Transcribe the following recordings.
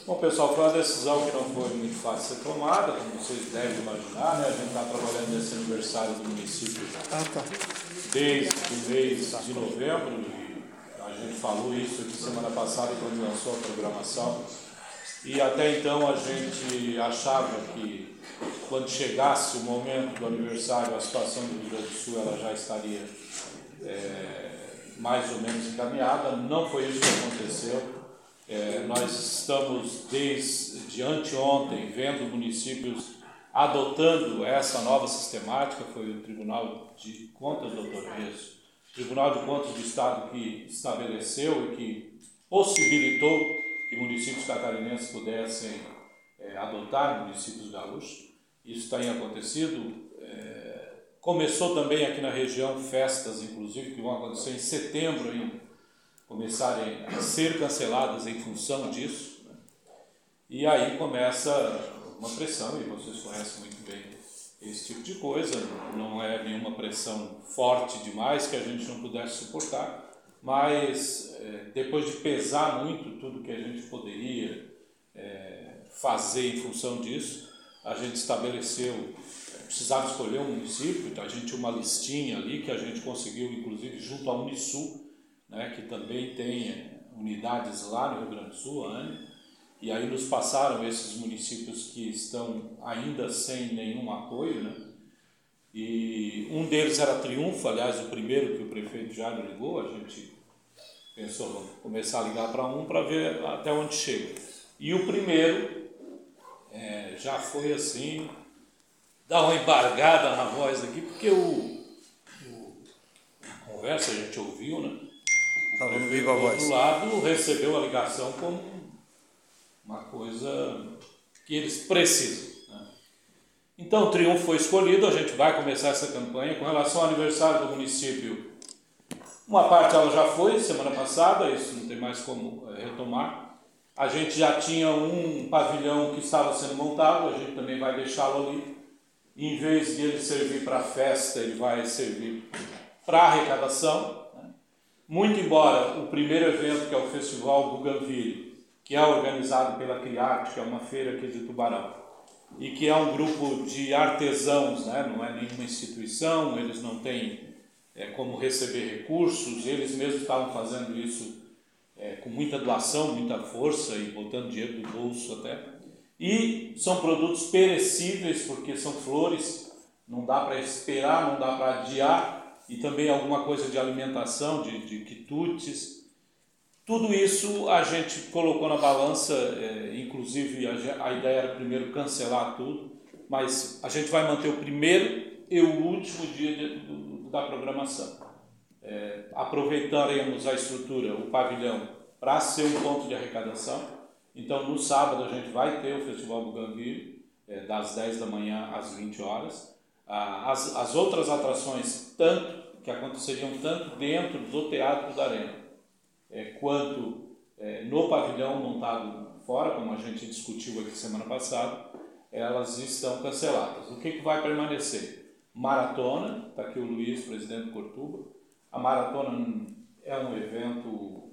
Bom, pessoal, foi uma decisão que não foi muito fácil de ser tomada, como vocês devem imaginar, né? A gente está trabalhando nesse aniversário do município desde o mês de novembro, e a gente falou isso aqui semana passada quando lançou a programação, e até então a gente achava que quando chegasse o momento do aniversário, a situação do Rio Grande do Sul ela já estaria mais ou menos encaminhada. Não foi isso que aconteceu. Nós estamos desde anteontem vendo municípios adotando essa nova sistemática. Foi o Tribunal de Contas, doutor Reis, o Tribunal de Contas do Estado que estabeleceu e que possibilitou que municípios catarinenses pudessem adotar municípios gaúchos. Isso tem acontecido. Começou também aqui na região festas, inclusive, que vão acontecer em setembro ainda, começarem a ser canceladas em função disso, né? E aí começa uma pressão, e vocês conhecem muito bem esse tipo de coisa. Não é nenhuma pressão forte demais que a gente não pudesse suportar, mas depois de pesar muito tudo que a gente poderia fazer em função disso, a gente estabeleceu, precisava escolher um município, então a gente tinha uma listinha ali que a gente conseguiu, inclusive junto à Unisul, né, que também tem unidades lá no Rio Grande do Sul, a ANE, e aí nos passaram esses municípios que estão ainda sem nenhum apoio, né? E um deles era Triunfo, aliás, o primeiro que o prefeito já ligou. A gente pensou, vamos começar a ligar para ver até onde chega. E o primeiro já foi assim, dá uma embargada na voz aqui, porque a conversa a gente ouviu, né? O prefeito, do outro lado, recebeu a ligação como uma coisa que eles precisam, né? Então, o Triunfo foi escolhido. A gente vai começar essa campanha. Com relação ao aniversário do município, uma parte ela já foi semana passada, isso não tem mais como retomar. A gente já tinha um pavilhão que estava sendo montado, a gente também vai deixá-lo ali. Em vez de ele servir para festa, ele vai servir para arrecadação. Muito embora o primeiro evento, que é o Festival Bougainville, que é organizado pela Criarte, que é uma feira aqui de Tubarão, e que é um grupo de artesãos, né? Não é nenhuma instituição, eles não têm como receber recursos, eles mesmos estavam fazendo isso com muita doação, muita força e botando dinheiro do bolso até. E são produtos perecíveis, porque são flores, não dá para esperar, não dá para adiar. E também alguma coisa de alimentação, de quitutes. Tudo isso a gente colocou na balança, inclusive a ideia era primeiro cancelar tudo, mas a gente vai manter o primeiro e o último dia da programação. Aproveitaremos a estrutura, o pavilhão, para ser um ponto de arrecadação. Então, no sábado, a gente vai ter o Festival Bougainville, das 10 da manhã às 20 horas. As outras atrações, que aconteceriam tanto dentro do Teatro da Arena, quanto no pavilhão montado fora, como a gente discutiu aqui semana passada, elas estão canceladas. O que vai permanecer? Maratona, está aqui o Luiz, presidente do Cortuba. A maratona é um evento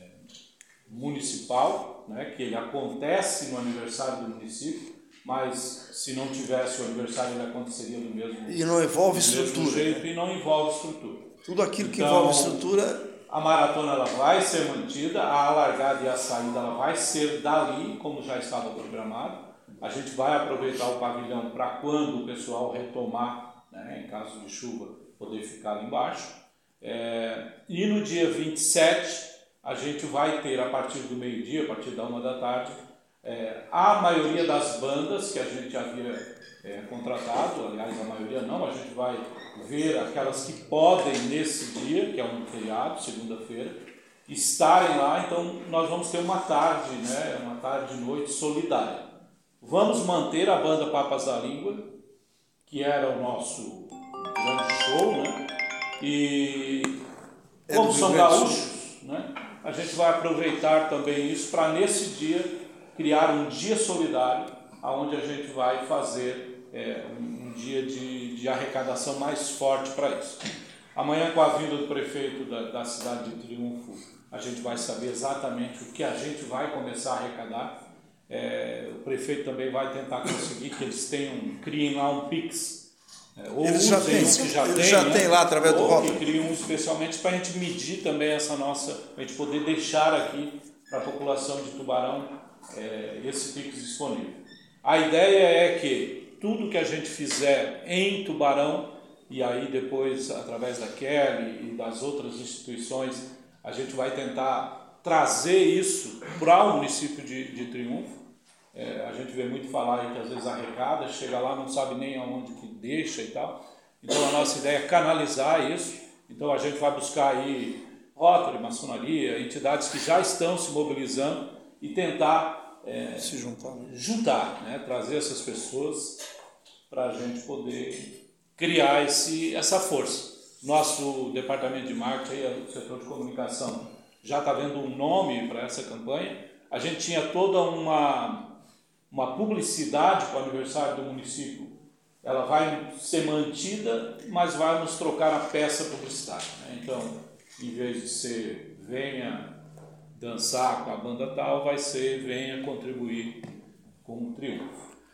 municipal, né, que ele acontece no aniversário do município, mas se não tivesse o aniversário, ele aconteceria do mesmo, e não envolve estrutura, jeito, e não envolve estrutura. Tudo aquilo que envolve estrutura. A maratona ela vai ser mantida, a largada e a saída ela vai ser dali, como já estava programado. A gente vai aproveitar o pavilhão para quando o pessoal retomar, né, em caso de chuva, poder ficar ali embaixo. E no dia 27, a gente vai ter, a partir do meio-dia, a partir da 1 da tarde, a maioria das bandas que a gente havia contratado, aliás, a maioria não, a gente vai ver aquelas que podem nesse dia, que é um feriado, segunda-feira, estarem lá. Então nós vamos ter uma tarde, né, uma tarde e noite solidária. Vamos manter a banda Papas da Língua, que era o nosso grande show, né? E como são gaúchos, né, a gente vai aproveitar também isso para nesse dia criar um dia solidário, onde a gente vai fazer um dia de arrecadação mais forte para isso. Amanhã, com a vinda do prefeito da cidade de Triunfo, a gente vai saber exatamente o que a gente vai começar a arrecadar. O prefeito também vai tentar conseguir que eles criem lá um Pix. Ou eles já têm, né? Tem lá através do Ou que criem um especialmente para a gente medir também essa nossa, para a gente poder deixar aqui para a população de Tubarão esse Pix disponível. A ideia é que tudo que a gente fizer em Tubarão, e aí depois através da Kelly e das outras instituições, a gente vai tentar trazer isso para o município de Triunfo. A gente vê muito falar aí que às vezes arrecada, chega lá, não sabe nem aonde que deixa e tal. Então a nossa ideia é canalizar isso. Então a gente vai buscar aí Rotary, maçonaria, entidades que já estão se mobilizando e tentar se juntar, né? Trazer essas pessoas para a gente poder criar essa força. Nosso departamento de marketing, o setor de comunicação, já está vendo um nome para essa campanha. A gente tinha toda uma publicidade para o aniversário do município. Ela vai ser mantida, mas vai nos trocar a peça publicitária, né? Então, em vez de ser venha dançar com a banda tal, vai ser venha contribuir com o Triunfo.